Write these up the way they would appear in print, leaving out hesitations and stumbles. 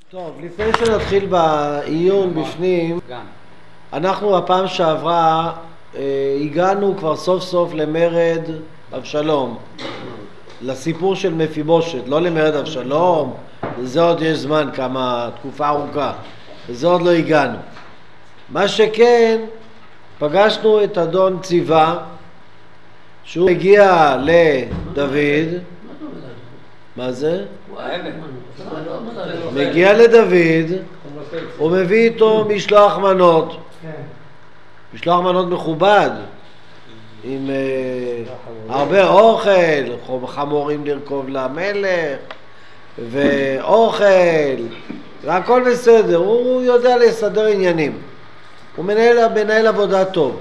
טוב, לפני שנתחיל בעיון בפנים, אנחנו הפעם שעברה הגענו כבר סוף סוף למרד אבשלום, לסיפור של מפיבושת, לא למרד אבשלום, לזה עוד יש זמן, כמה תקופה ארוכה, לזה עוד לא הגענו. מה שכן, פגשנו את אדון ציווה, שהוא הגיע לדוד. מה זה? מגיע לדוד, הוא מביא איתו משלוח מנות, משלוח מנות מכובד, עם הרבה אוכל, חמורים לרכוב למלך, ואוכל, והכל בסדר, הוא יודע לסדר עניינים, הוא מנהל עבודה טוב.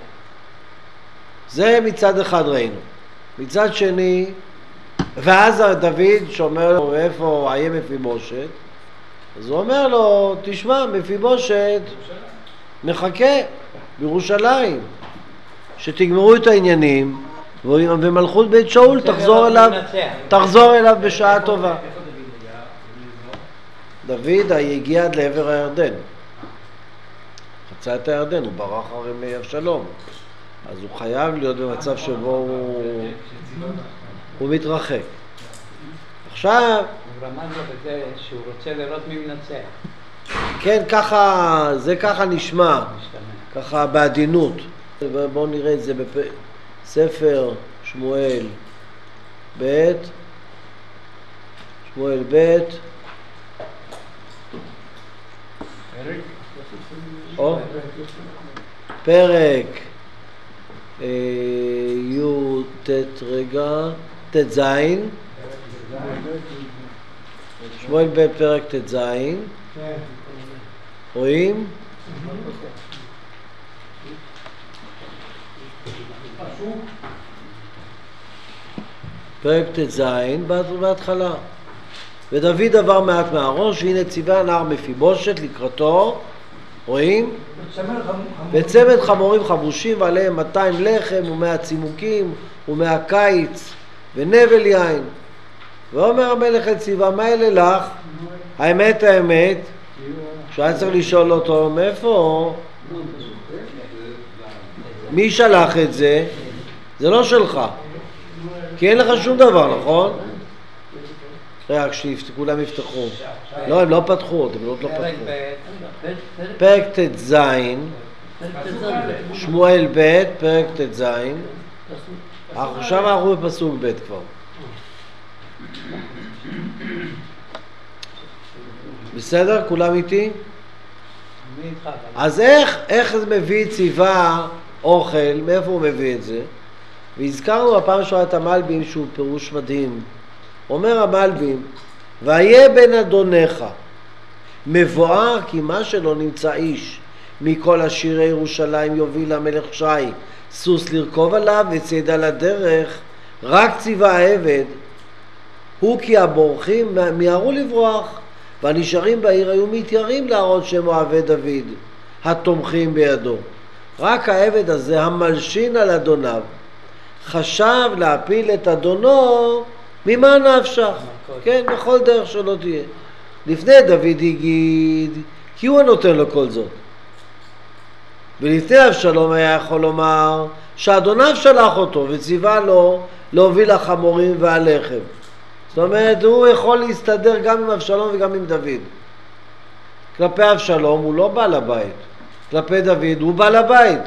זה מצד אחד ראינו. מצד שני, ואז דוד שאומר לו איפה היה מפיבושת, אז הוא אומר לו, תשמע, מפיבושת מחכה בירושלים, שתגמרו את העניינים, ומלכות בית שאול תחזור אליו בשעה טובה. דוד הגיע עד לעבר הירדן, חצה את הירדן, הוא ברח הרי מאבשלום, אז הוא חייב להיות במצב שבו הוא מתרחק. עכשיו הוא רמז לו בזה שהוא רוצה לראות מי מנצח. כן, ככה, זה ככה נשמע, ככה בעדינות. בואו נראה את זה בספר שמואל ב', שמואל ב', פרק י' רגע, ת' שמואל ב' פרק ת' רואים? פרק ת' בהתחלה. ודוד עבר מעט מהראש, והנה ציווה הנער מפיבושת לקראתו, רואים? וצמד חמורים חבושים ועליהם 200 לחם ו100 צימוקים ו100 קיץ ונבל יין. ואומר המלך לציווה, מה אלה לך? האמת, שהיה צריך לשאול אותו מאיפה, מי שלח את זה? זה לא שלך, כי אין לך שום דבר, נכון? רק שכולם יפתחו. לא, הם לא פתחו, הם לא פתחו. פרק ת' שמואל ב' פרק ת' עכשיו אנחנו בפסוק ב' כבר. בסדר? כולם איתי? אז איך זה מביא ציווה אוכל? מאיפה הוא מביא את זה? והזכרנו הפעם שעברה את המלבים שהוא פירוש מדהים. אומר המלבים, והיה בן אדונך מבואר כי מה שלא נמצא איש מכל עשירי ירושלים יוביל המלך שי סוס לרכוב עליו וצידה לדרך, רק ציווה העבד הוא כי הבורחים מיהרו לברוח, והנשארים בעיר היו מתיירים להראות שהם אוהבי דוד התומכים בידו. רק העבד הזה המלשין על אדוניו חשב להפיל את אדונו ממה נפשך, כן, בכל דרך שלא תהיה. לפני דוד הגיד כי הוא נותן לו כל זאת, ולפני אבשלום היה יכול לומר שאדוניו שלח אותו וציווה לו להוביל החמורים והלחם. זאת אומרת, הוא יכול להסתדר גם עם אבשלום וגם עם דוד. כלפי אבשלום הוא לא בעל הבית, כלפי דוד הוא בעל הבית.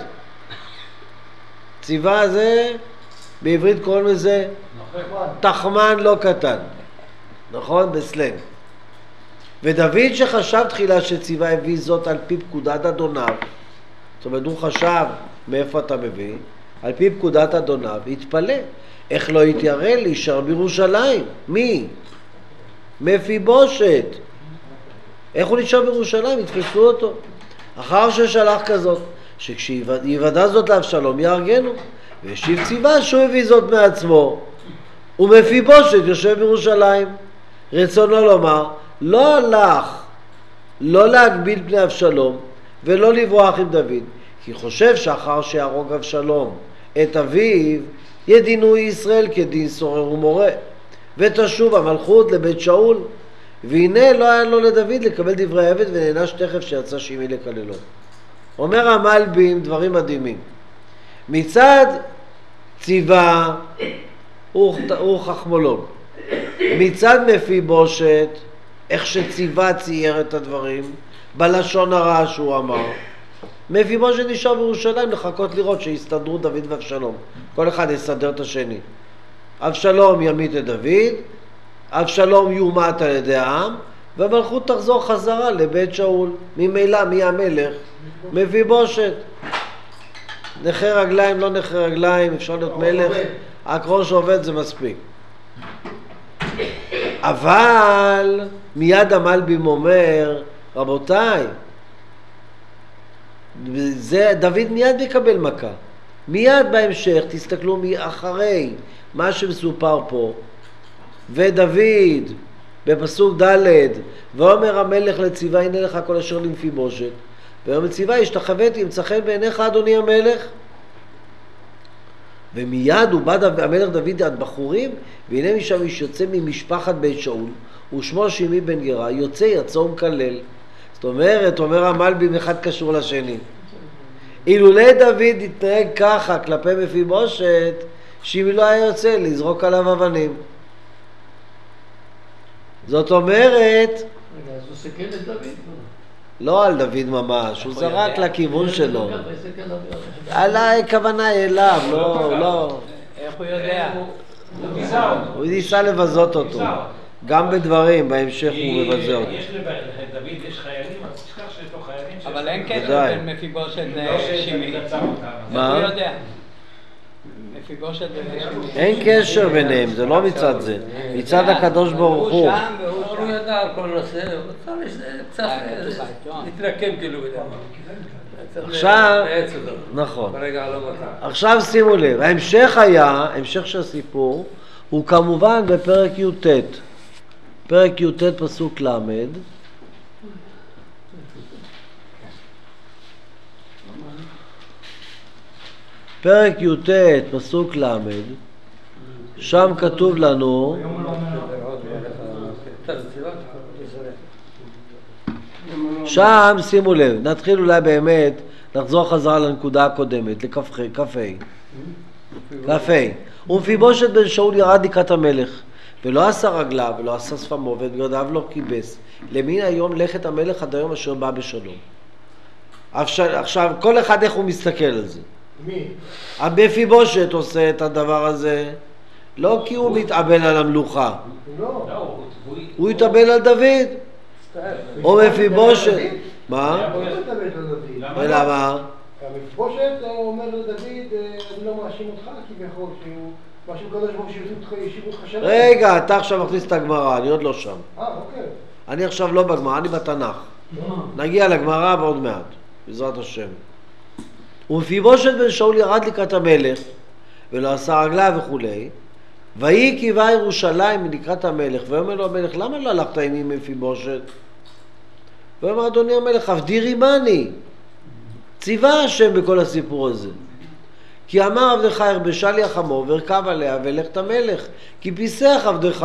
ציווה הזה בעברית קוראים לזה תחמן לא קטן, נכון? בסלנג. ודוד שחשב תחילה שציווה הביא זאת על פי פקודת אדוניו, זאת אומרת הוא חשב מאיפה אתה מביא, על פי פקודת אדוניו, התפלא איך לא התיירא להישאר בירושלים. מי? מפיבושת. איך הוא נשאר בירושלים? יתפסו אותו. אחר ששלח כזאת, שכשיוודע זאת לאבשלום יארגנו, והשיב ציווה שהוא הביא זאת מעצמו, ומפיבושת יושב בירושלים. רצונו לומר, לא הלך לא להגביל פני אבשלום ולא לברוח עם דוד, כי חושב שאחר שיהרוג אבשלום את אביו ידינו ישראל כדין סורר ומורה, ותשוב המלכות לבית שאול, והנה לא היה לו לדוד לקבל דברי העבד ונענש תכף שיצא שימי לקללו. אומר המלבים דברים מדהימים. מצד ציווה הוא חכמולוג. מצד מפיבושת, איך שציווה צייר את הדברים, בלשון הרע שהוא אמר. מפיבושת נשאר בירושלים לחכות לראות שיסתדרו דוד ואבשלום. כל אחד יסדר את השני. אבשלום ימית את דוד, אבשלום יומת על ידי העם, והמלכות תחזור חזרה לבית שאול. ממילא מי המלך? מפיבושת. נכה רגליים, לא נכה רגליים, אפשר להיות מלך, רק ראש עובד זה מספיק. אבל מיד המלבים אומר, רבותיי, דוד מיד יקבל מכה. מיד בהמשך, תסתכלו אחרי מה שמסופר פה, ודוד בפסוק ד' ואומר המלך לציווה הנה לך כל אשר למפיבושת, ואומר לציווה השתחוויתי ימצא חן בעיניך אדוני המלך. ומיד הוא בא המלך דוד עד בחורים, והנה משם איש יוצא ממשפחת בית שאול ושמו שימי בן גרה, יוצא יצא ומקלל. זאת אומרת, אומר המלבים אחד קשור לשני. אילולי דוד התנהג ככה כלפי מפיבושת, שימי לא היה יוצא לזרוק עליו אבנים. זאת אומרת, אז הוא סכן את דוד? לא על דוד ממש, הוא זרק לכיוון שלו. על הכוונה אליו, לא. איך הוא יודע? הוא ניסה לבזות אותו. גם בדברים, בהמשך הוא מבזה אותו. יש לדוד, יש חיילים, אז תשכח שיש לו חיילים. אבל אין קשר בין מפיבושת לשימי. מה? הוא יודע. מפיבושת ושימי. אין קשר ביניהם, זה לא מצד זה. מצד הקדוש ברוך הוא. הוא שם והוא שם. הוא ידע על כל נושא, הוא קצת להתרקם כאילו. עכשיו, נכון. עכשיו שימו לב, ההמשך של הסיפור, הוא כמובן בפרק י"ט. פרק י"ט פסוק ל'. פרק י"ט פסוק ל', שם כתוב לנו, שם שימו לב, נתחיל אולי באמת, נחזור חזרה לנקודה הקודמת, כ"ה. ומפיבושת בן שאול ירד לקראת המלך, ולא עשה רגליו, ולא עשה שפמו, ואת בגדיו לא כיבס. למין היום לכת המלך עד היום אשר בא בשלום. עכשיו, כל אחד איך הוא מסתכל על זה. מי? מפיבושת עושה את הדבר הזה, לא כי הוא מתאבל על המלוכה. לא. הוא התאבל על דוד. או מפיבושת. מה? הוא לא מתאבל על דוד. ולמה? מפיבושת אומר לדוד, אני לא מאשים אותך כביכול, שהוא משהו קדוש ברוך שישיבו אותך שלם. רגע, אתה עכשיו מכניס את הגמרא, אני עוד לא שם. אוקיי. אני עכשיו לא בגמרא, אני בתנ"ך. נגיע לגמרא ועוד מעט, בעזרת השם. ומפיבושת בן שאול ירד לקראת המלך, ולא עשה רגליו וכולי, ויהי קיבה ירושלים לקראת המלך, ואומר לו המלך, למה לא הלכת עמי מפיבושת? ואומר אדוני המלך, עבדי רימני, ציווה השם בכל הסיפור הזה. כי אמר עבדך הרבשה לי החמור והרכב עליה ולך את המלך, כי פיסח עבדך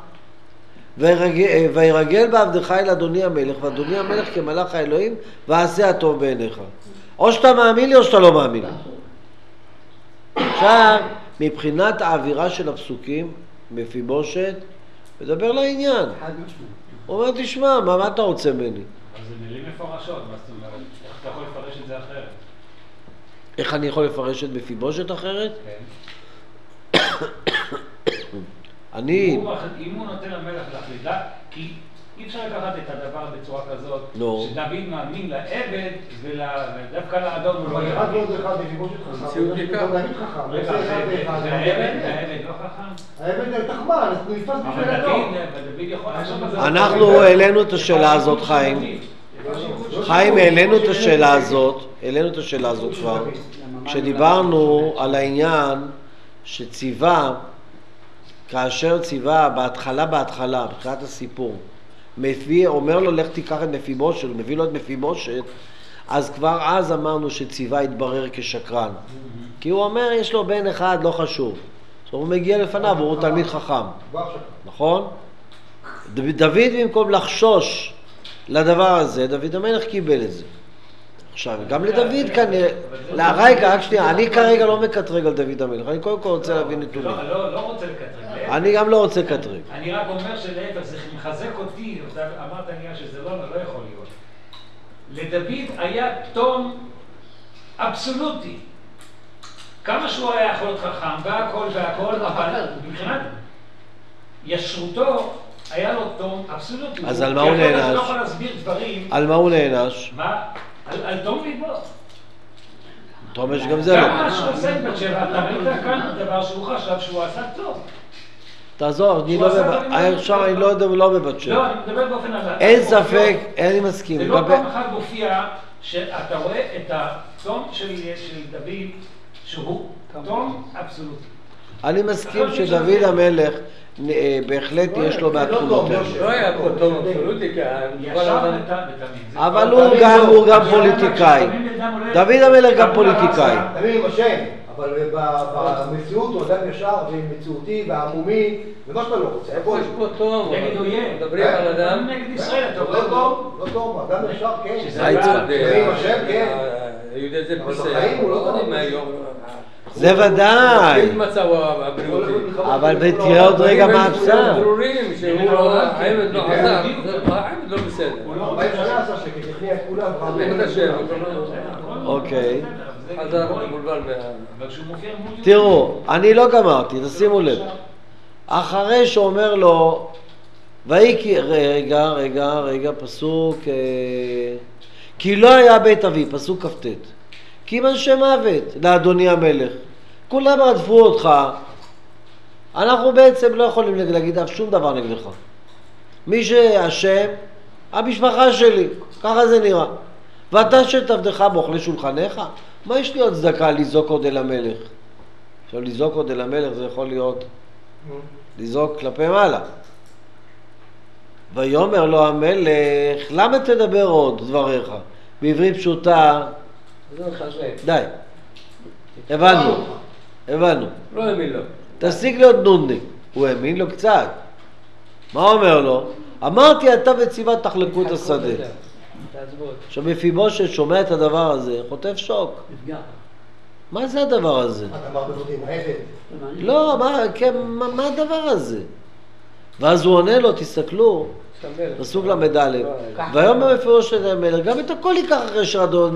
וירגל בעבדך אל אדוני המלך, ואדוני המלך כמלאך האלוהים ועשה הטוב בעיניך. או שאתה מאמין לי או שאתה לא מאמין לי. עכשיו, מבחינת האווירה של הפסוקים, מפיבושת, מדבר לעניין. הוא אומר, תשמע, מה אתה רוצה ממני? אבל זה מילים מפורשות, מה זאת אומרת? איך אתה יכול לפרש את זה אחרת? איך אני יכול לפרש את מפיבושת אחרת? כן. אם הוא נותן למלך להחליט, כי אי אפשר לקחת את הדבר בצורה כזאת, שדוד מאמין לעבד ודווקא לאדון הוא לא יאמין. אחד ועוד אחד מפיבושת חכם, הוא דוד חכם. רגע, והעבד לא חכם? העבד תחמן, אז הוא נתפס בשביל אבל הטוב. דוד יכול לחשוב על זה. אנחנו העלינו את השאלה הזאת, חיים. חיים, העלינו את השאלה הזאת כבר, כשדיברנו על העניין שציווה, כאשר ציווה בהתחלה, בתחילת הסיפור, אומר לו לך תיקח את מפיבושת, מביא לו את מפיבושת, אז כבר אז אמרנו שציווה התברר כשקרן. כי הוא אומר יש לו בן אחד, לא חשוב. הוא מגיע לפניו, הוא תלמיד חכם. נכון? דוד במקום לחשוש לדבר הזה, דוד המלך קיבל את זה. עכשיו, גם לדוד כנראה, רגע, רק שנייה, אני כרגע לא מקטרג על דוד המלך, אני קודם כל רוצה להבין נתונים. לא רוצה לקטרג. אני גם לא רוצה לקטרג. אני רק אומר שלהפך, זה מחזק אותי, אמרת נראה שזה לא יכול להיות. לדוד היה תום אבסולוטי. כמה שהוא היה יכול להיות חכם, והכל, אבל מבחינת ישרותו, היה לו תום אבסולוטי. אז על מה הוא נענש? אתה לא יכול להסביר דברים. על מה הוא נענש? מה? על תום ליבו. אתה אומר שגם זה לא. גם מה שהוא עושה בת שבע, אתה ראית כאן דבר שהוא חשב שהוא עשה טוב. תעזור, אני לא בבת שבע. לא, אני מדבר באופן הזה. אין ספק, אני מסכים. זה לא פעם אחת מופיע שאתה רואה את התום של דוד שהוא תום אבסולוטי. אני מסכים שדוד המלך בהחלט יש לו מהתכונות האלה. לא היה פה תום אבסולוטי, אבל הוא גם פוליטיקאי. דוד המלך גם פוליטיקאי. תמיד עם השם, אבל במציאות הוא אדם ישר ומציאותי ועמומי ומה שאתה לא רוצה. איפה יש פה תום? נגד אויב. מדברים על אדם. נגד ישראל, אתה לא טוב, לא טוב, אדם ישר, כן. זה יצחק. תמיד עם השם, כן. היהודי זה אבל בחיים הוא לא טוב. זה ודאי. אבל תראה עוד רגע מה הפסק. ברורים שהוא העמד לא עזר, העמד לא בסדר. 40 שנה עשה שקט, הכניע את כולם. אוקיי. חזר מבולבל תראו, אני לא גמרתי, תשימו לב. אחרי שאומר לו, רגע, פסוק, כי לא היה בית אבי, פסוק כ"ט. כי אם אנשי מוות לאדוני המלך, כולם רדפו אותך, אנחנו בעצם לא יכולים להגיד אף שום דבר נגדך. מי שאשם, המשפחה שלי, ככה זה נראה. ואתה שתעבדך באוכלי שולחניך, מה יש לי עוד צדקה לזעוק עוד אל המלך? עכשיו לזעוק עוד אל המלך זה יכול להיות לזעוק כלפי מעלה. ויאמר לו המלך, למה תדבר עוד דבריך? בעברית פשוטה, די, הבנו. לא האמין לו. תשיג להיות נודניק. הוא האמין לו קצת. מה אומר לו? אמרתי אתה וציווה תחלקו את השדה. עכשיו מפיבושת שומע את הדבר הזה, חוטף שוק. מה זה הדבר הזה? אתה אמר בזאתי עם העבד? לא, מה הדבר הזה? ואז הוא עונה לו, תסתכלו, פסוק למד' והיום במפיבושת המלך, גם את הכל ייקח אחרי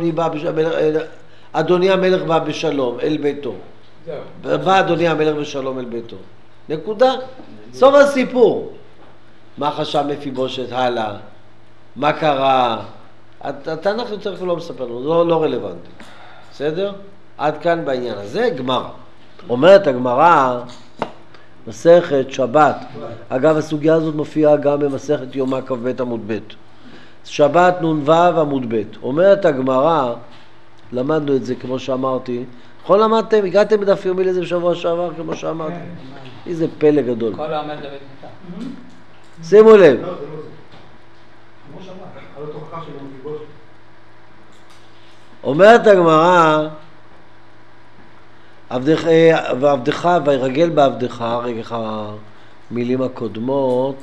שאדוני המלך בא בשלום אל ביתו. בא אדוני המלך בשלום אל ביתו. נקודה. סוף הסיפור. מה חשב מפיבושת הלאה? מה קרה? התנ"ך יותר כלל לא מספר לנו, לא רלוונטי. בסדר? עד כאן בעניין הזה, גמרא. אומרת הגמרא, מסכת שבת. אגב, הסוגיה הזאת מופיעה גם במסכת יומא כ"ב עמוד ב'. שבת נ"ו עמוד ב'. אומרת הגמרא, למדנו את זה כמו שאמרתי, נכון למדתם? הגעתם בדף יומי לזה בשבוע שעבר כמו שאמרתי? איזה פלא גדול. כל העומד לבית מיטה. שימו לב. לא, זה לא זה. כמו שאמרת, על התוכחה של המפיבושת. אומרת הגמרא, ועבדך וירגל בעבדך, רגע המילים הקודמות,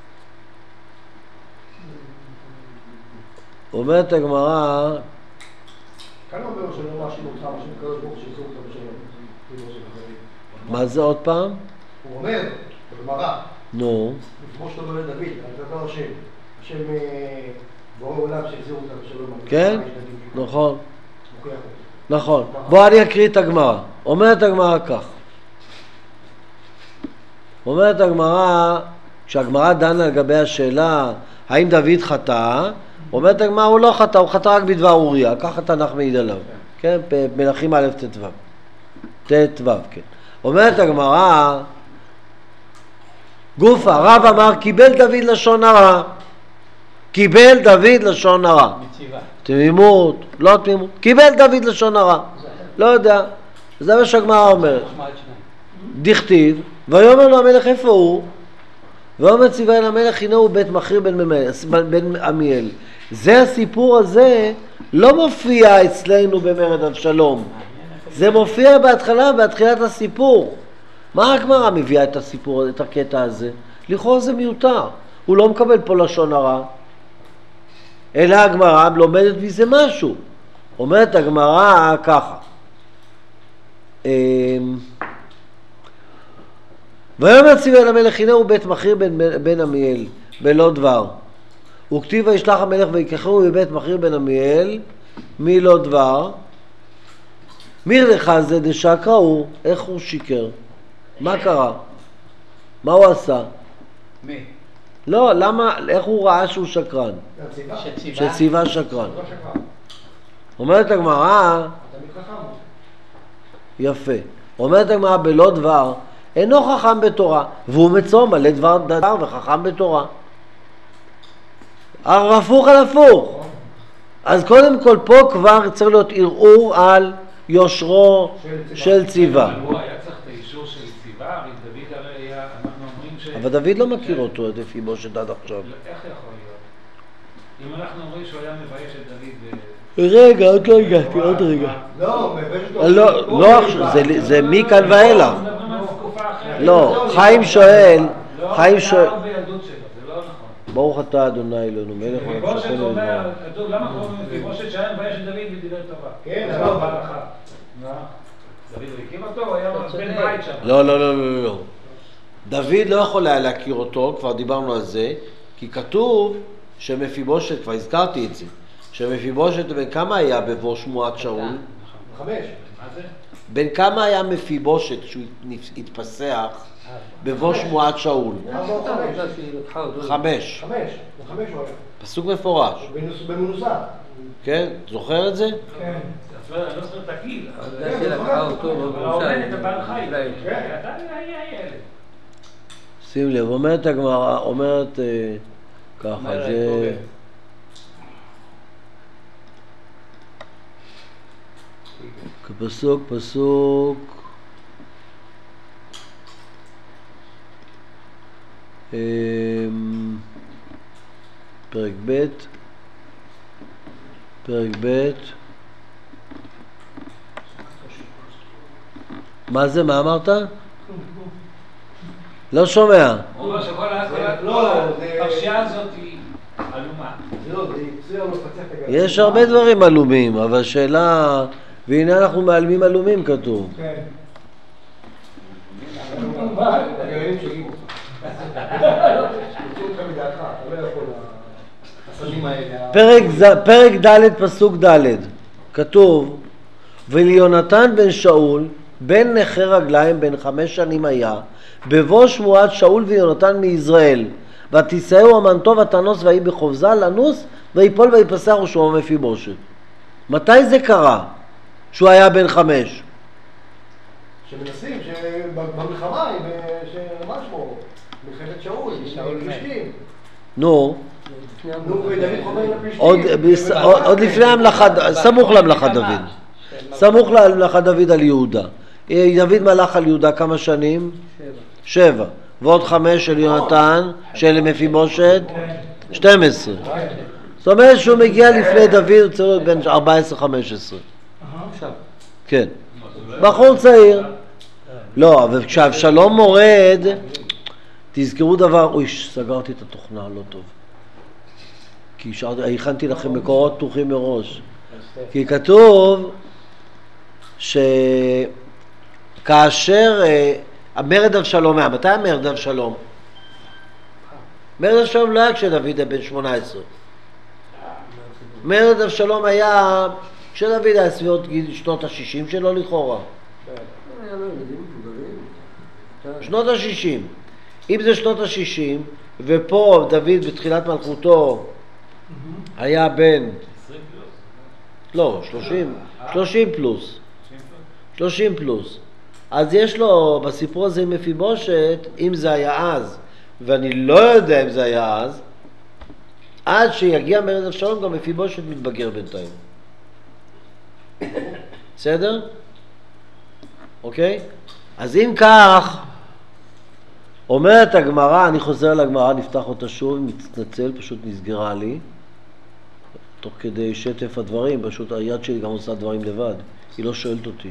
אומרת הגמרא, כאן אומר שלא מאשים אותך, מאשים הקדוש ברוך הוא שיחזור אותך בשלום. מה זה עוד פעם? הוא אומר, בגמרא, נו. כמו שאתה אומר לדוד, אתה לא השם, השם בורא עולם שיחזור אותך בשלום. כן? נכון. נכון. בוא אני אקריא את הגמרא. אומרת הגמרא כך. אומרת הגמרא, כשהגמרא דנה לגבי השאלה האם דוד חטא, אומרת הגמרא הוא לא חטא, הוא חטא רק בדבר אוריה, ככה התנ"ך מעיד עליו. כן? מלכים א' ט"ו, כן. אומרת הגמרא, גופה, רב אמר, קיבל דוד לשון הרע. קיבל דוד לשון הרע. תמימות, לא תמימות. קיבל דוד לשון הרע. לא יודע. זה מה שהגמרא אומרת. דכתיב, ויאמר לו המלך איפה הוא? ואומר ציווה אל המלך, הנה הוא בית מכריר בן עמיאל. זה הסיפור הזה לא מופיע אצלנו במרד אבשלום. זה מופיע בתחילת הסיפור. מה הגמרא מביאה את הסיפור, את הקטע הזה? לכאורה זה מיותר. הוא לא מקבל פה לשון הרע, אלא הגמרא לומדת מזה משהו. אומרת הגמרא ככה, ויאמר ציווה אל המלך, הנה הוא בית מכיר בן עמיאל בלא דבר, וכתיב וישלח המלך ויקחהו בבית מכיר בן עמיאל מלא דבר. מירדכי זה דשקרא הוא, איך הוא שיקר? מה קרה? מה הוא עשה? מי? לא, למה, איך הוא ראה שהוא שקרן? שציווה שקרן. אומרת הגמרא, יפה, אומרת הגמרא בלא דבר, אינו חכם בתורה, והוא מצום מלא דבר וחכם בתורה. הפוך על הפוך. אז קודם כל פה כבר צריך להיות ערעור על יושרו של ציווה. אבל הוא היה צריך את האישור של ציווה, הרי דוד הרי היה, אנחנו אומרים ש... אבל דוד לא מכיר אותו, את מפיבושת עד עכשיו. איך יכול להיות? אם אנחנו אומרים שהוא היה מבייש את דוד... רגע, עוד לא הגעתי, עוד רגע. לא, מבייש אותו. לא עכשיו, זה מכאן ואילך. לא, חיים שואל, חיים שואל, ברוך אתה אדוני אלוהינו מלך העולם מפיבושת שהכל אומר, נברא. כתוב למה קוראים מפיבושת שהיה מבייש את דוד ודיבר טובה? כן, זה לא בהלכה. דוד הקים אותו, הוא היה בן בית שם. לא. דוד לא יכול היה להכיר אותו, כבר דיברנו על זה, כי כתוב שמפיבושת, כבר הזכרתי את זה, שמפיבושת בן כמה היה בבוא שמועת שאול? 5. מה זה? בן כמה היה מפיבושת כשהוא התפסח בבוא שמועת שאול? 5. 5 הוא היה. פסוק מפורש. במנוסה. כן? זוכר את זה? כן. אני לא זוכר את הגיל. זה שלקחה אותו אבל האומנת הבעל חי. אולי. אתה היה ילד. שים לב, אומרת הגמרא, אומרת ככה, זה... פסוק פרק ב' מה זה? מה אמרת? לא שומע. הוא אומר שכל הפרשייה הזאת היא עלומה. יש הרבה דברים עלומים, אבל שאלה, והנה אנחנו מעלמים עלומים כתוב. כן. פרק ד' פסוק ד' כתוב וליונתן בן שאול בן נכה רגליים בן 5 שנים היה בבוא שמועת שאול ויונתן מיזרעאל ותישאהו אמנתו ותנוס ויהי בחופזה לנוס ויפול ויפסח ושמו מפיבושת. מתי זה קרה? שהוא היה בן 5? שמנסים, במלחמה, שמה שמו? מלחמת שאול, פלישתים. נו, ודוד חומר לפלישתים. עוד לפני המלאכה, סמוך למלאכת דוד. סמוך למלאכת דוד על יהודה. דוד מלך על יהודה כמה שנים? 7. ועוד 5 של יונתן, של מפיבושת? 12. זאת אומרת שהוא מגיע לפני דוד, הוא צריך להיות בין 14-15. כן. בחור צעיר. לא, אבל כשאבשלום מורד, תזכרו דבר, אוי, סגרתי את התוכנה, לא טוב. כי הכנתי לכם מקורות פתוחים מראש. כי כתוב שכאשר המרד אבשלום היה, מתי המרד אבשלום? מרד אבשלום לא היה כשדוד היה בן 18. מרד אבשלום היה כשדוד היה סביבות שנות ה-60 שלו לכאורה. שנות ה-60. אם זה שנות ה-60, ופה דוד בתחילת מלכותו היה בן 30 פלוס. 30 פלוס. אז יש לו בסיפור הזה עם מפיבושת, אם זה היה אז, ואני לא יודע אם זה היה אז, עד שיגיע מרד אבשלום גם מפיבושת מתבגר בינתיים. בסדר? אוקיי? אז אם כך, אומרת הגמרא, אני חוזר לגמרא, נפתח אותה שוב, מתנצל, פשוט נסגרה לי. תוך כדי שטף הדברים, פשוט היד שלי גם עושה דברים לבד. היא לא שואלת אותי.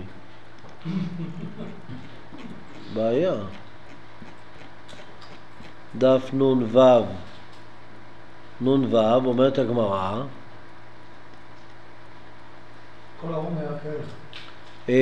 בעיה. דף נון וו. נ"ו, אומרת הגמרא, כל הרום היה כאלה.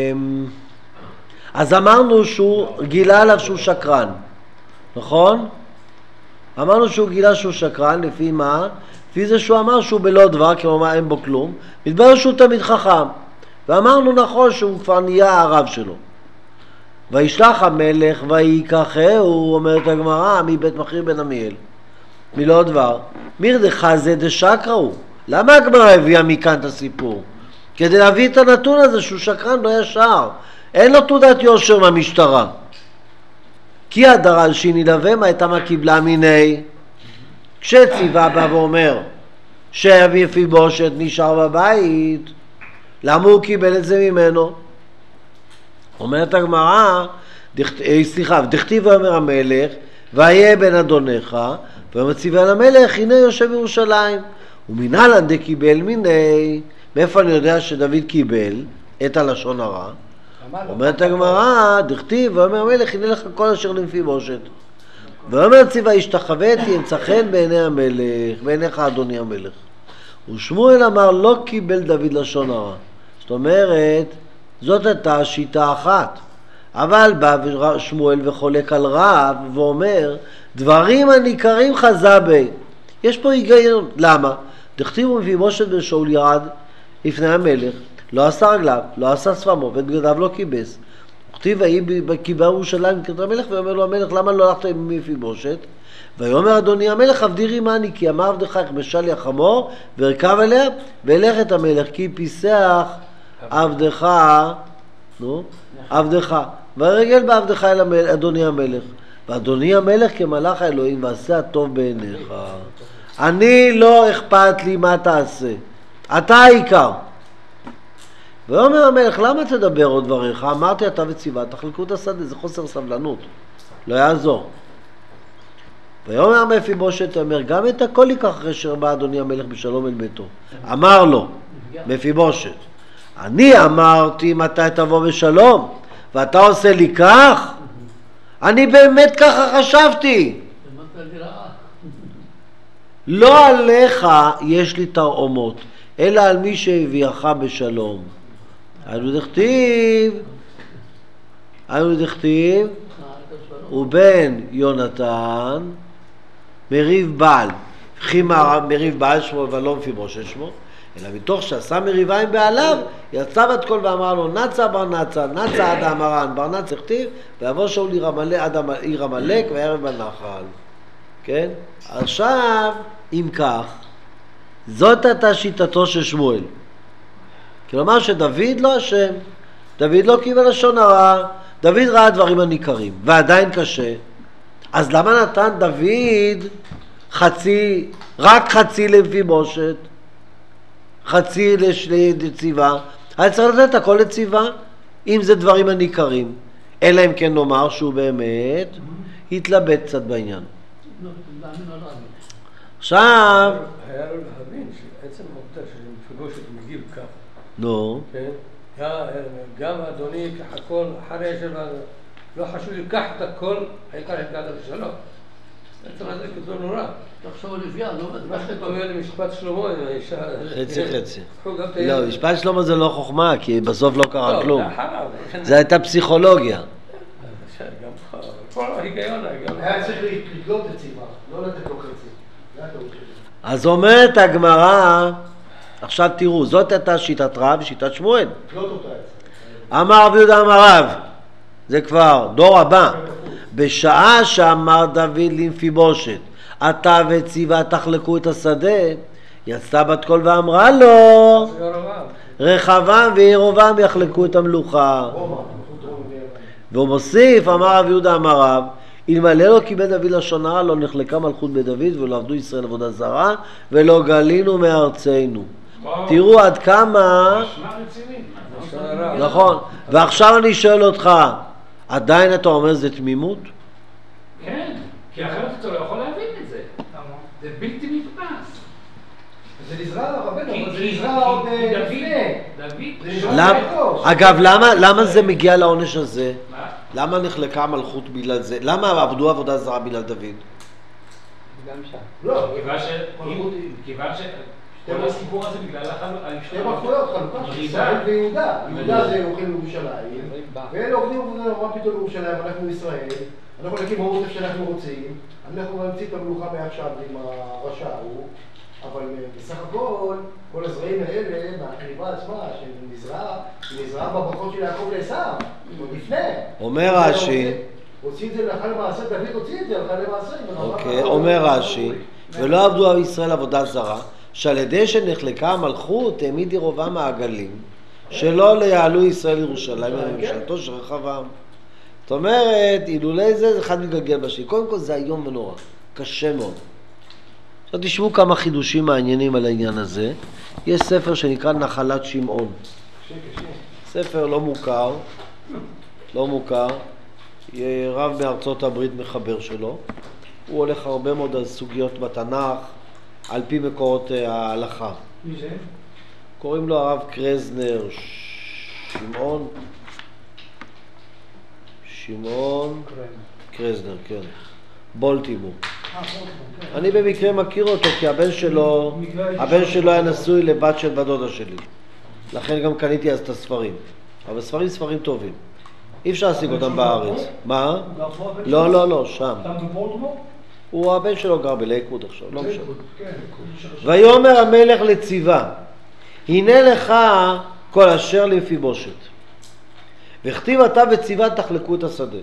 אז אמרנו שהוא גילה עליו שהוא שקרן, נכון? אמרנו שהוא גילה שהוא שקרן, לפי מה? לפי זה שהוא אמר שהוא בלא דבר, כלומר אין בו כלום, מתברר שהוא תמיד חכם, ואמרנו נכון שהוא כבר נהיה הרב שלו. וישלח המלך ויקחהו, אומרת הגמרא, מבית מכיר בן עמיאל, מלא דבר. מירדך זה דשקראו. למה הגמרא הביאה מכאן את הסיפור? כדי להביא את הנתון הזה שהוא שקרן לא ישר, אין לו תעודת יושר מהמשטרה. כי הדרל שנלווה מה הייתה מה קיבלה מיני, כשציווה בא ואומר שמפיבושת נשאר בבית, למה הוא קיבל את זה ממנו? אומרת הגמרא, דכתיב ואומר המלך, והיה בן אדונך, ומציווה למלך, הנה יושב בירושלים. ומנהלן דקיבל מיני, מאיפה אני יודע שדוד קיבל את הלשון הרע? אומרת הגמרא, דכתיב ואומר המלך, הנה לך כל אשר למפיבושת. ואומר ציווה, השתחוויתי אמצא חן בעיני המלך, בעיניך אדוני המלך. ושמואל אמר, לא קיבל דוד לשון הרע. זאת אומרת, זאת הייתה שיטה אחת. אבל בא שמואל וחולק על רב ואומר, דברים הניכרים חזה בי. יש פה היגיון. למה? דכתיב ומפיבושת בן שאול ירד לפני המלך, לא עשה רגליו, לא עשה שפמו, ואת בגדיו לא כיבס. וכתיב ויהי קיבה ירושלים לקראת המלך, ואומר לו המלך, למה לא הלכת עם מפיבושת? ויאמר אדוני המלך, עבדי עמני, כי אמר עבדך יכבשה לי החמור, וארכב עליה, ואלך את המלך, כי פיסח עבדך, עבדך, והרגל בעבדך אל אדוני המלך. ואדוני המלך כמלאך האלוהים, ועשה הטוב בעיניך. אני לא אכפת לי מה תעשה, אתה העיקר. ואומר המלך, למה תדבר עוד דבריך? אמרתי אתה וציווה, תחלקו את השדה, זה חוסר סבלנות, לא יעזור. ויאמר מפיבושת, אומר, גם את הכל ייקח אחרי שבא אדוני המלך בשלום אל ביתו. אמר לו מפיבושת, אני אמרתי מתי תבוא בשלום, ואתה עושה לי כך? אני באמת ככה חשבתי. לא עליך יש לי תרעומות, אלא על מי שהביאך בשלום. אנו דכתיב ובן יונתן מריב בעל, וכי מריב בעל שמו ולא מפיבושת שמו, אלא מתוך שעשה מריבה עם בעליו, יצא בת קול ואמר לו, נצה בר נצה, נצה עד המרן, בר נצה כתיב, ויבוא שאול עד עיר עמלק וירב בנחל. כן? עכשיו, אם כך, זאת הייתה שיטתו של שמואל. כלומר שדוד לא אשם, דוד לא קיבל לשון הרע, דוד ראה דברים הניכרים, ועדיין קשה. אז למה נתן דוד רק חצי למפיבושת, חצי לציווה? היה צריך לתת הכל לציווה, אם זה דברים הניכרים. אלא אם כן נאמר שהוא באמת התלבט קצת בעניין. עכשיו... היה לו להבין שעצם העובדה שמפיבושת מגיב כך. נו. גם אדוני כחכל אחרי שלנו, לא חשוב לקח את הכל, העיקר הגעת בשלום. בעצם הזה כזו נורא. תחשוב לפיה, מה שאתה אומר למשפט שלמה עם האישה... חצי. לא, משפט שלמה זה לא חוכמה, כי בסוף לא קרה כלום. זה הייתה פסיכולוגיה. גם כל ההיגיון היה צריך לקלוט את ציווה, לא לתת לו חצי. זה הטעות שלי. אז אומרת הגמרא, עכשיו תראו, זאת הייתה שיטת רב ושיטת שמואל. לקלוט אותה. אמר רב יהודה אמר רב, זה כבר דור הבא. בשעה שאמר דוד למפיבושת, אתה וציווה תחלקו את השדה, יצאה בת קול ואמרה לו, רחבעם וירבעם יחלקו את המלוכה. והוא מוסיף, אמר רב יהודה אמר רב, אלמלא לא קיבל דוד לשון הרע, לא נחלקה מלכות בדוד ולא עבדו ישראל עבודה זרה ולא גלינו מארצנו. תראו עד כמה... נכון. ועכשיו אני שואל אותך, עדיין אתה אומר זה תמימות? כן, כי אחרת אתה לא יכול להבין את זה. זה בלתי נתפס. זה נזרע לרבנו, אבל זה נזרע עוד לפני. אגב, למה זה מגיע לעונש הזה? למה נחלקה המלכות בגלל זה? למה עבדו עבודה זרה בגלל דוד? גם שם. לא, כיוון כל הסיפור הזה בגלל שתי מלכויות, חלוקה, ישראל ויהודה. יהודה זה אוכלים בירושלים, ואלה עובדים מה פתאום בירושלים, אנחנו ישראל, אנחנו נקים אומות איפה שאנחנו רוצים, אנחנו נמציא את המלוכה מעכשיו עם הרשע ההוא, אבל בסך הכל, כל הזרעים האלה, מהקריבה עצמה, שנזרעה בברכות של יעקב לעשיו, עוד לפני. אומר רש"י, הוציא את זה להלכה למעשה, דוד הוציא את זה להלכה למעשה. אוקיי, אומר רש"י, ולא עבדו עם ישראל עבודה זרה, שעל ידי שנחלקה המלכות העמיד ירבעם מעגלים, שלא יעלו ישראל לירושלים לממשלתו של רחבעם. זאת אומרת, אילולי זה אחד מתגלגל בשני. קודם כל זה איום ונורא, קשה מאוד. עכשיו תשמעו כמה חידושים מעניינים על העניין הזה. יש ספר שנקרא נחלת שמעון. ספר לא מוכר, רב מארצות הברית מחבר שלו. הוא הולך הרבה מאוד על סוגיות בתנ"ך, על פי מקורות ההלכה. מי זה? קוראים לו הרב שמעון קרזנר, כן. בולטימור. אני במקרה מכיר אותו כי הבן שלו היה נשוי לבת של בדודה שלי. לכן גם קניתי אז את הספרים. אבל ספרים טובים. אי אפשר להשיג אותם בארץ. מה? לא, שם. הוא הבן שלו גר בלייקווד עכשיו, לא משנה. ויאמר המלך לציווה, הנה לך כל אשר למפיבושת. וכתיב אתה וציווה תחלקו את השדה.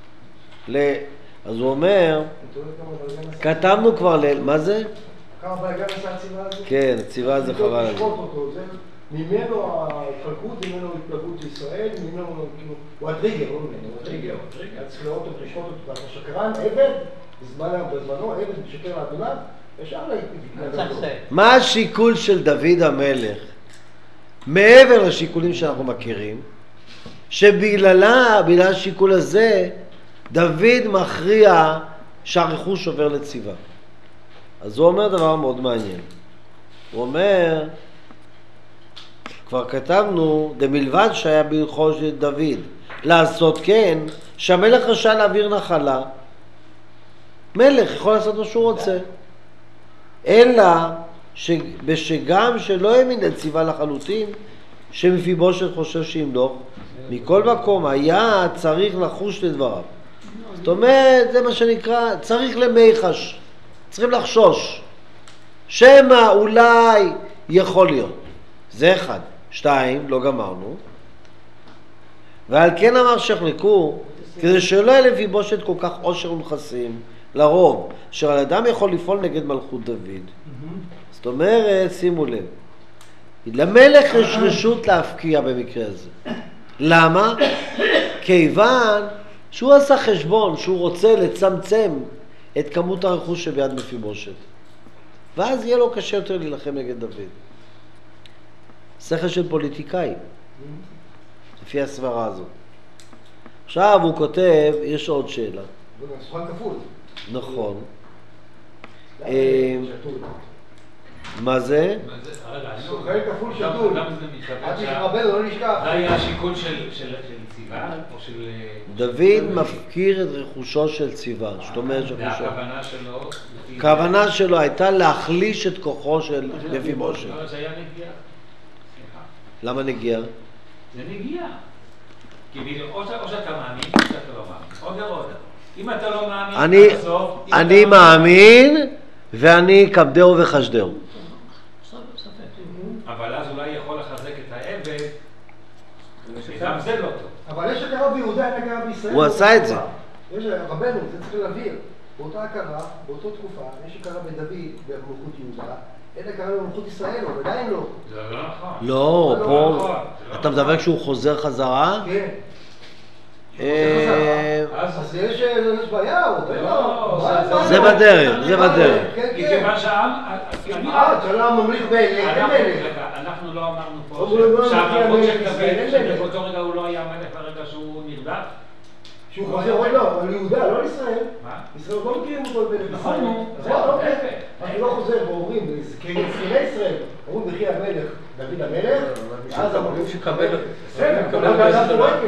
אז הוא אומר, כתבנו כבר מה זה? כמה בלגן עשה הציווה הזה? כן, הציווה הזה חבל על זה. ממנו ההתפלגות, ממנו התפלגות לישראל, ממנו, כאילו, הוא הטריגר, הוא הטריגר. צריך לראות אותו, לשמות אותו, אתה שקרן, עבד, בזמנו, עבד משקר לאדוניו, אפשר להתנגד. מה השיקול של דוד המלך? מעבר לשיקולים שאנחנו מכירים, שבגלל השיקול הזה, דוד מכריע שהרכוש עובר לציווה. אז הוא אומר דבר מאוד מעניין. הוא אומר, כבר כתבנו, דמלבד שהיה בהלכו של דוד, לעשות כן, שהמלך רשאי להעביר נחלה. מלך יכול לעשות מה שהוא רוצה. אלא שגם שלא האמין לציווה לחלוטין, שמפיבושת חושב שימלוך, מכל מקום היה צריך לחוש לדבריו. זאת אומרת, זה מה שנקרא, צריך למיחש, צריכים לחשוש. שמא אולי יכול להיות. זה אחד. 2, לא גמרנו. ועל כן אמר שחלקו, כדי שלא יהיה למפיבושת כל כך עושר ונכסים, לרוב, אשר על אדם יכול לפעול נגד מלכות דוד. זאת אומרת, שימו לב, למלך יש רשות להפקיע במקרה הזה. למה? כיוון שהוא עשה חשבון שהוא רוצה לצמצם את כמות הרכוש שביד מפיבושת. ואז יהיה לו קשה יותר להילחם נגד דוד. שכל של פוליטיקאי, לפי הסברה הזאת. עכשיו הוא כותב, יש עוד שאלה. סוכן כפול. נכון. מה זה? סוכן כפול שתול. עד שתכבד, לא נשכח. זה היה השיקול של ציווה או של... דוד מפקיר את רכושו של ציווה. זאת אומרת שרכושו. והכוונה שלו... הכוונה שלו הייתה להחליש את כוחו של מפיבושת. לא, זה היה נגיעה. למה נגיעה? זה נגיעה. כי או שאתה מאמין, או שאתה לא מאמין. עוד. אם אתה לא מאמין, אני מאמין ואני כבדהו וחשדהו. אבל אז אולי יכול לחזק את העבד, וגם זה לא טוב. אבל יש הכרה ביהודה, אין הכרה בישראל. הוא עשה את זה. יש רבנו, זה צריך להבהיר. באותה הכרה, באותה תקופה, יש הכרה בדוד במלכות יהודה, אין הכרה במלכות ישראל, אבל עדיין לא. זה לא נכון. לא, פה, אתה מדבר כשהוא חוזר חזרה? כן. אז יש בעיה, זה בדרך, זה בדרך. כי כיוון שהעם... שהעם ממליך במלך. אנחנו לא אמרנו פה שהמלכות של דוד, שבאותו רגע הוא לא היה מלך ברגע שהוא נרדף? שהוא חוזר עוד לא, על יהודה, לא על ישראל. מה? ישראל לא מכירים אותו במלך ישראל. נכון, אז אנחנו לא חוזר ואומרים, כנציגי ישראל, אומרים בכי המלך, דוד המלך, אז אמרו שקבל אותו.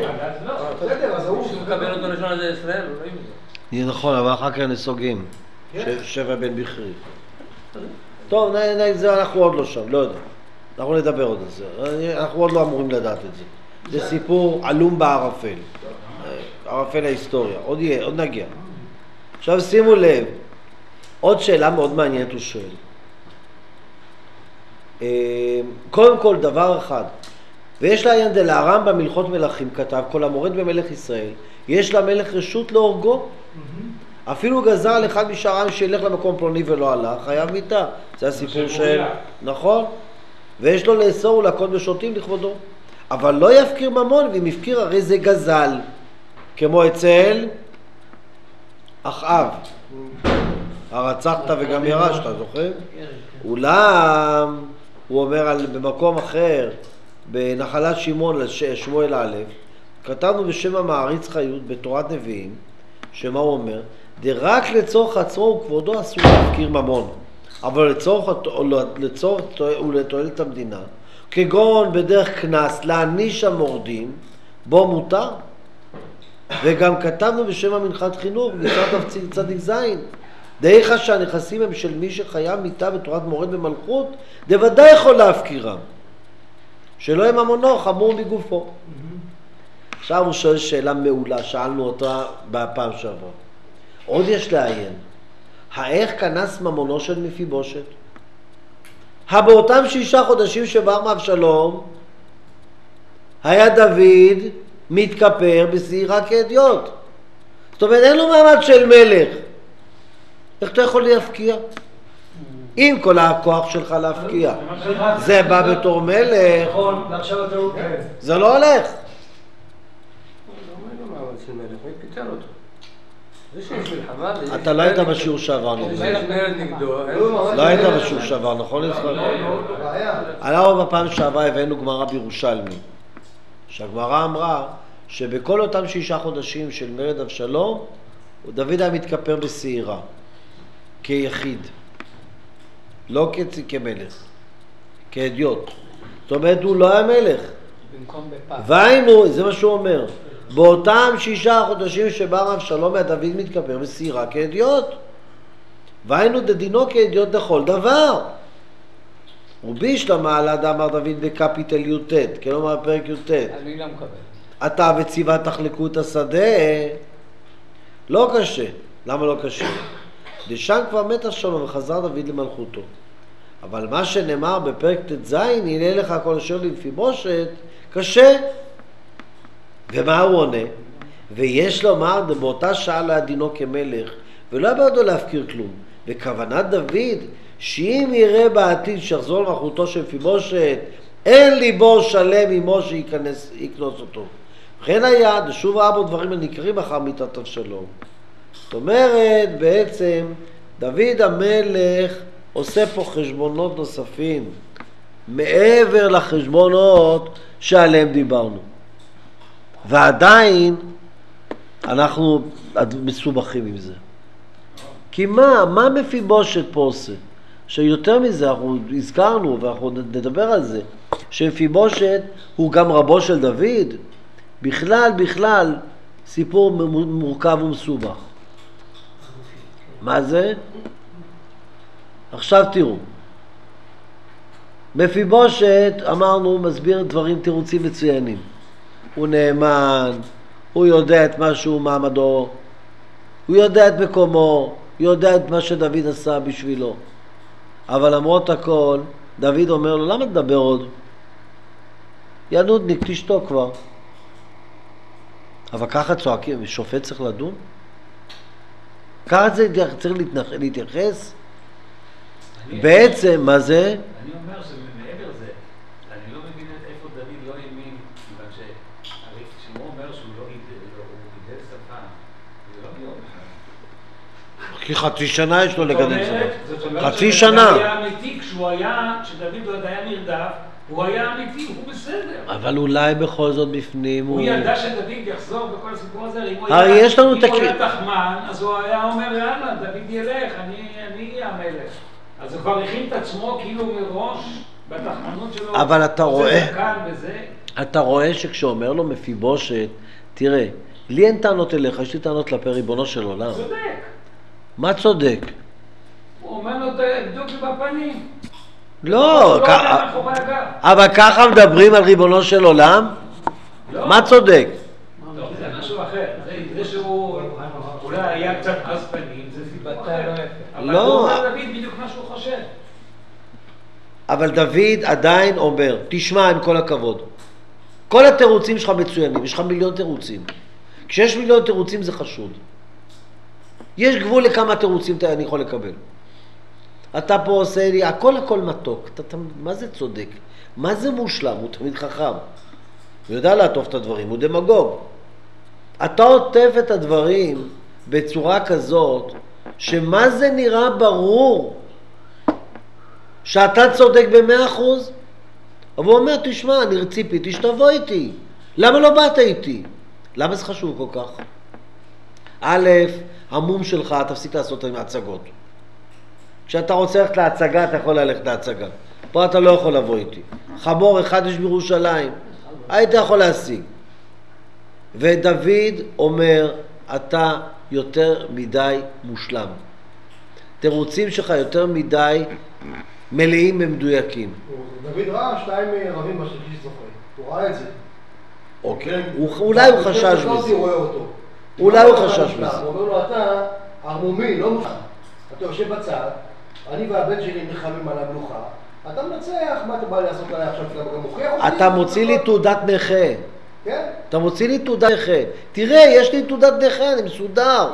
בסדר, אז הוא מקבל אותו לשון הזה ישראל, נכון, אבל אחר כך נסוגים. שבע בן בכרי. טוב, זה אנחנו עוד לא שם, לא יודע. אנחנו נדבר עוד על זה. אנחנו עוד לא אמורים לדעת את זה. זה סיפור עלום בערפל. ערפל ההיסטוריה. עוד נגיע. עכשיו שימו לב, עוד שאלה מאוד מעניינת הוא שואל. קודם כל דבר אחד, ויש לעיין דלהר"ם במלכות מלכים כתב, כל המורד במלך ישראל, יש למלך רשות להורגו. אפילו גזר על אחד משערם שילך למקום פלוני ולא הלך, חייב מיתה. זה הסיפור של... נכון? ויש לו לאסור ולהכות בשוטים לכבודו. אבל לא יפקיר ממון, ואם יפקיר הרי זה גזל. כמו אצל אחאב. הרצחת וגם ירשת, זוכר? אולם, הוא אומר במקום אחר, בנחלת שמעון, שמואל א', כתבנו בשם המעריץ חיות בתורת נביאים, שמה הוא אומר? רק לצורך עצמו וכבודו אסור להפקיר ממון, אבל לצורך ולתועלת המדינה, כגון בדרך כנס להעניש המורדים, בו מותר. וגם כתבנו בשם המנחת חינוך, במצוות צדיק זין, דעיך שהנכסים הם של מי שחייב מיתה בתורת מורד במלכות, דוודאי יכול להפקירם, שלא יהיה ממונו חמור מגופו. עכשיו הוא שואל שאלה מעולה, שאלנו אותה בפעם שעברה. עוד יש לעיין, האיך כנס ממונו של מפיבושת? באותם 6 חודשים שבר מאבשלום, היה דוד מתכפר בשעירה כאדיוט. זאת אומרת, אין לו מעמד של מלך. איך אתה יכול להפקיע? עם כל הכוח שלך להפקיע. זה בא בתור מלך. נכון, ועכשיו אתה הוא... זה לא הולך. אתה לא היית בשיעור שעבר, לא היית בשיעור שעבר, נכון? אנחנו בפעם שעבר הבאנו גמרא בירושלמי, שהגמרא אמרה שבכל אותם 6 חודשים של מרד אבשלום, דוד היה מתכפר בשעירה, כיחיד, לא כמלך, כאדיוט. זאת אומרת, הוא לא היה מלך. והיינו, זה מה שהוא אומר, באותם 6 חודשים שבר אבשלום היה דוד מתכפר בשעירה כאדיוט. והיינו דדינו כאדיוט לכל דבר. ובישלמה על אמר דוד בקפיטל י"ט, כלומר פרק י"ט. אני לא מקבל. אתה וציווה תחלקו את השדה. לא קשה. למה לא קשה? דשם כבר מת אבשלום וחזר דוד למלכותו. אבל מה שנאמר בפרק ט"ז, הנה לך כל אשר למפיבושת, קשה. ומה הוא עונה? ויש לומר, באותה שעה לא היה דינו כמלך, ולא היה בעדו להפקיר כלום. וכוונת דוד, שאם יראה בעתיד שיחזור למלכותו של מפיבושת, אין ליבו שלם עמו שיקנוס אותו. וכן היה, ושוב ראה בו דברים הנקרים אחר מיתת אבשלום. זאת אומרת, בעצם, דוד המלך עושה פה חשבונות נוספים, מעבר לחשבונות שעליהם דיברנו. ועדיין, אנחנו מסובכים עם זה. כי מה מפיבושת פה עושה? שיותר מזה, אנחנו הזכרנו ואנחנו נדבר על זה, שמפיבושת הוא גם רבו של דוד, בכלל, סיפור מורכב ומסובך. מה זה? עכשיו תראו. מפיבושת, אמרנו, מסביר דברים תירוצים מצוינים. הוא נאמן, הוא יודע את מה שהוא מעמדו, הוא יודע את מקומו, הוא יודע את מה שדוד עשה בשבילו. אבל למרות הכל, דוד אומר לו, למה תדבר עוד? ינודניק, תשתוק כבר. אבל ככה צועקים, שופט צריך לדון? ככה צריך להתייחס? בעצם, מה זה? אני אומר שמעבר זה, אני לא מבין איפה דוד לא האמין, כיוון שהרי כשהוא אומר שהוא לא גידל שפה, זה לא יום אחד. כי חצי שנה יש לו לגדל שפה. זאת אומרת חצי שנה. הוא היה אמיתי, כשדוד עוד היה נרדף, הוא היה אמיתי, הוא בסדר. אבל אולי בכל זאת בפנים הוא ידע שדוד יחזור בכל הסיפור הזה, אם הוא היה תחמן, אז הוא היה אומר, יאללה, דוד ילך, אני אהיה המלך. אז הוא כבר הכין את עצמו כאילו מראש בתחמנות שלו. אבל אתה רואה, רואה שכשאומר לו מפיבושת, תראה, לי אין טענות אליך, יש לי טענות כלפי ריבונו של עולם. צודק. מה צודק? הוא אומר לו בדיוק בפנים. לא, הוא יודע מאחורי הגב. אבל ככה מדברים על ריבונו של עולם? לא. מה צודק? לא, זה משהו אחר. זה שהוא אולי היה קצת חספנים, זה סיבה אחרת. אבל לא. הוא אומר דוד בדיוק מה שהוא חושב. אבל דוד עדיין אומר, תשמע עם כל הכבוד, כל התירוצים שלך מצוינים, יש לך מיליון תירוצים. כשיש מיליון תירוצים זה חשוד. יש גבול לכמה תירוצים אני יכול לקבל. אתה פה עושה לי, הכל מתוק. מה זה צודק? מה זה מושלם? הוא תמיד חכם. הוא יודע לעטוף את הדברים, הוא דמגוג. אתה עוטף את הדברים בצורה כזאת, שמה זה נראה ברור שאתה צודק ב100%? אבל הוא אומר, תשמע, אני ציפיתי שתבוא איתי. למה לא באת איתי? למה זה חשוב כל כך? א', המום שלך, תפסיק לעשות עם הצגות. כשאתה רוצה ללכת להצגה, אתה יכול ללכת להצגה. פה אתה לא יכול לבוא איתי. חמור אחד יש בירושלים, היית יכול להשיג. ודוד אומר, אתה יותר מדי מושלם. תירוצים שלך יותר מדי מלאים ומדויקים. דוד ראה 2 רבים בשלישי זוכר. הוא ראה את זה. אוקיי. אולי הוא חשש בזה. אולי הוא חשש בזה. הוא אומר לו, אתה ערמומי, לא מושלם. אתה יושב בצד, אני והבן שלי נלחמים על המלוכה, אתה מנצח, מה אתה בא לעשות עליי עכשיו? אתה גם מוכיח אותי? אתה מוציא לי תעודת נכה. כן? אתה מוציא לי תעודת נכה. תראה, יש לי תעודת נכה, אני מסודר.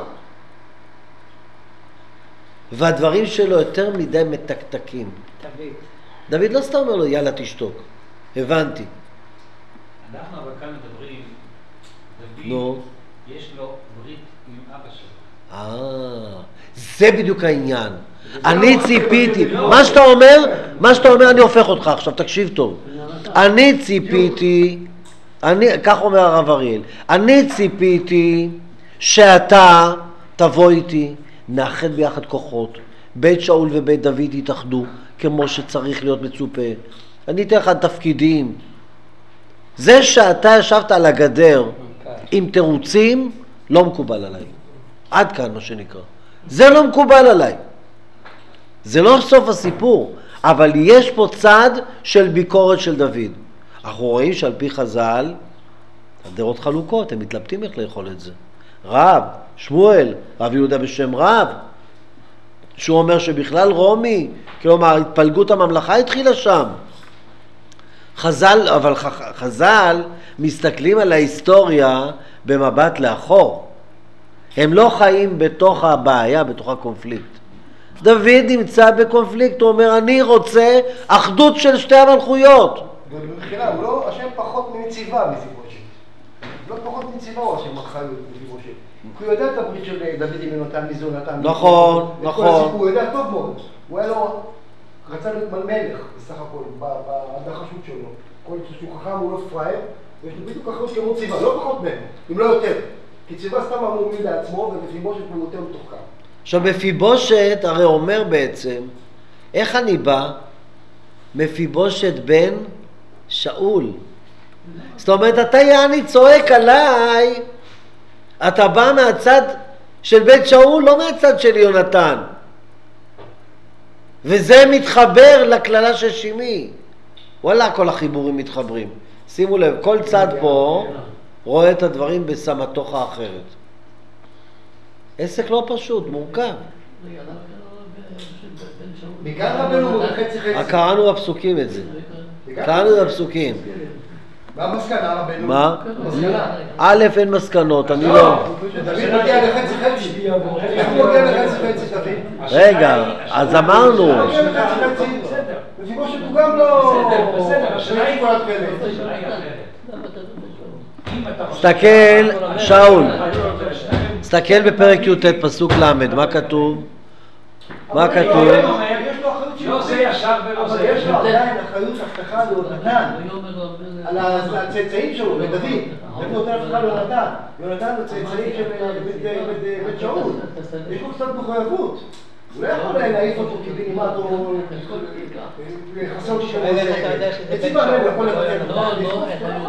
והדברים שלו יותר מדי מתקתקים. דוד לא סתם אומר לו, יאללה תשתוק. הבנתי. אנחנו אבל כאן מדברים, נו. דוד, יש לו ברית עם אבא שלו. זה בדיוק העניין. אני ציפיתי, מה שאתה אומר אני הופך אותך עכשיו, תקשיב טוב. אני ציפיתי, כך אומר הרב אריאל, אני ציפיתי שאתה תבוא איתי, נאחד ביחד כוחות, בית שאול ובית דוד יתאחדו כמו שצריך להיות מצופה. אני אתן לך תפקידים. זה שאתה ישבת על הגדר עם תירוצים לא מקובל עליי. עד כאן מה שנקרא. זה לא מקובל עליי. זה לא סוף הסיפור, אבל יש פה צד של ביקורת של דוד. אנחנו רואים שעל פי חז"ל, הדעות חלוקות, הם מתלבטים איך לאכול את זה. רב, שמואל, רב יהודה בשם רב, שהוא אומר שבכלל רומי, כלומר התפלגות הממלכה התחילה שם. אבל חז"ל מסתכלים על ההיסטוריה במבט לאחור. הם לא חיים בתוך הבעיה, בתוך הקונפליקט. דוד נמצא בקונפליקט, הוא אומר, אני רוצה אחדות של שתי המלכויות. ובמחילה, הוא לא אשם פחות מנציבה מפיבושת. לא פחות מנציבה הוא אשם אחריות מפיבושת. כי הוא יודע את הברית של דוד עם יונתן מזה, יונתן. נכון, נכון. הוא יודע טוב מאוד. הוא היה לו, רצה להיות מלך בסך הכל, בהדחשות שלו. כל שהוא חכם הוא לא פראייר, ויש לו בדיוק אחריות כמו ציבה, לא פחות ממנו, אם לא יותר. כי ציבה סתם אמור מי לעצמו, ומפיבושת הוא יותר מתוחכם. עכשיו מפיבושת הרי אומר בעצם, איך אני בא? מפיבושת בן שאול. זאת אומרת, אתה יעני צועק עליי, אתה בא מהצד של בית שאול, לא מהצד של יונתן. וזה מתחבר לכללה של שימי. וואלה, כל החיבורים מתחברים. שימו לב, כל צד פה רואה את הדברים בסמטוחה אחרת. עסק לא פשוט, מורכב. מכאן רבנו חצי חצי. קראנו בפסוקים את זה. קראנו בפסוקים. מה המסקנה רבנו? מה? מסקנה. א', אין מסקנות, אני לא... דוד מגיע לחצי חצי. איך הוא מגיע לחצי חצי דוד? רגע, אז אמרנו. הוא מגיע לחצי חצי. מפיבושת הוא גם לא... בסדר, השאלה היא אחרת. תסתכל, שאול, תסתכל בפרק י"ט פסוק ל', מה כתוב? מה כתוב? יש לו אחריות לא זה ישר ולא אבל זה יש לו ישר. עדיין אחריות הבטחה ליונתן, על הצאצאים שלו, לדוד. דוד נותן הבטחה ליונתן. יונתן הוא צאצאים של בית שאול. יש לו קצת מחויבות. הוא לא יכול להעיף אותו כבנימט או חסר אותי של נציב המלך יכול לבטל אותו.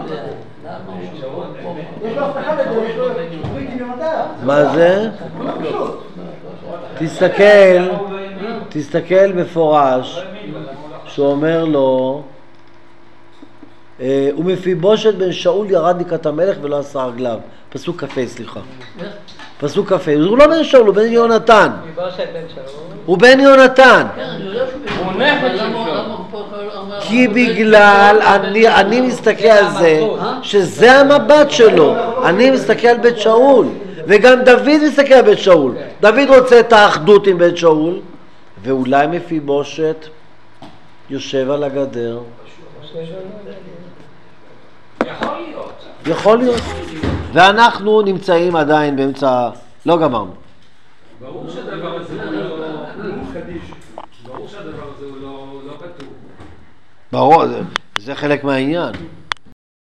יש לו הבטחה לדוד, יש לו ברית עם יונתן. מה זה? לא פשוט. תסתכל, תסתכל מפורש, שאומר לו, ומפיבושת בן שאול ירד לקראת המלך ולא עשה רגליו. פסוק כ"ה, סליחה. פסוק כ"ה. הוא לא בן שאול, הוא בן יונתן. מפיבושת בן שאול. הוא בן יונתן. הוא נכד של שאול. כי בגלל, אני מסתכל על זה, שזה המבט שלו. אני מסתכל על בית שאול. וגם דוד מסתכל על בית שאול. דוד רוצה את האחדות עם בית שאול, ואולי מפיבושת יושב על הגדר. יכול להיות. יכול להיות. ואנחנו נמצאים עדיין באמצע, לא גמרנו. ברור שהדבר הזה הוא לא כתוב. ברור, זה חלק מהעניין.